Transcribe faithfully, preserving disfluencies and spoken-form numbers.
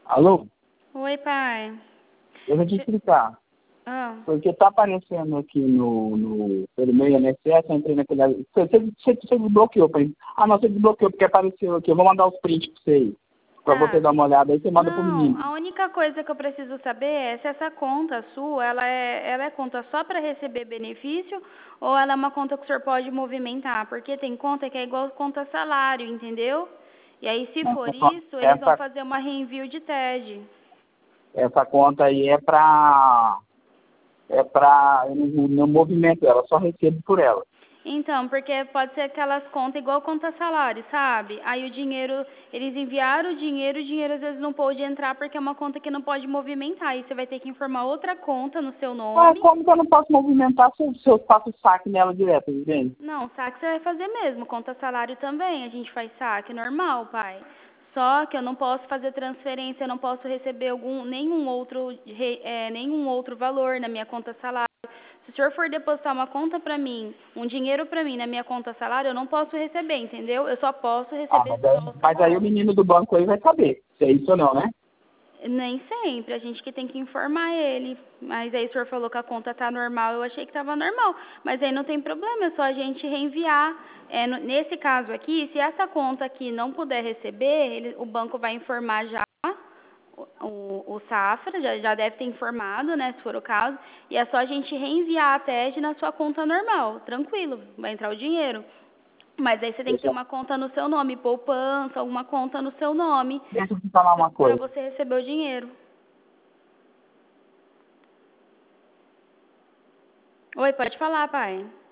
Alô? Oi, pai. Eu vou te Che- explicar. Ah, Porque tá aparecendo aqui no, no pelo meu I N S S, eu entrei naquele... Você, você, você você desbloqueou pra mim. Ah, não, você desbloqueou porque apareceu aqui. Eu vou mandar os prints pra você aí. Pra você tá. dar uma olhada aí, você manda pro Não, menino. a única coisa que eu preciso saber é se essa conta sua, ela é, ela é conta só para receber benefício ou ela é uma conta que o senhor pode movimentar? Porque tem conta que é igual conta salário, entendeu? E aí, se for Essa, co- isso, eles vão essa, fazer uma reenvio de T E D. essa conta aí é pra... É pra... Eu não, não movimento ela, só recebo por ela. Então, porque pode ser aquelas contas igual conta salário, sabe? Aí o dinheiro, eles enviaram o dinheiro, o dinheiro às vezes não pode entrar porque é uma conta que não pode movimentar. Aí você vai ter que informar outra conta no seu Ah, nome. como que eu não posso movimentar se eu, se eu faço saque nela direto, entende? Não, saque você vai fazer mesmo, conta salário também, a gente faz saque normal, pai. Só que eu não posso fazer transferência, eu não posso receber algum, nenhum outro, re- é, nenhum outro valor na minha conta salário. Se o senhor for depositar uma conta para mim, um dinheiro para mim na minha conta salário, eu não posso receber, entendeu? Eu só posso Ah, receber mas só aí, o mas aí o salário. menino do banco aí vai saber se é isso ou não, né? Nem sempre, a gente que tem que informar ele. Mas aí o senhor falou que a conta tá normal, eu achei que estava normal. Mas aí não tem problema, é só a gente reenviar. É, no- nesse caso aqui, se essa conta aqui não puder receber, ele- o banco vai informar já o, o, o Safra, já, já deve ter informado, né, se for o caso. E é só a gente reenviar a T E D na sua conta normal, tranquilo, vai entrar o dinheiro. Mas aí você tem que ter Deixa, uma conta no seu nome, poupança, alguma conta no seu nome, deixa eu te falar uma para coisa. você receber o dinheiro. Oi, pode falar, pai.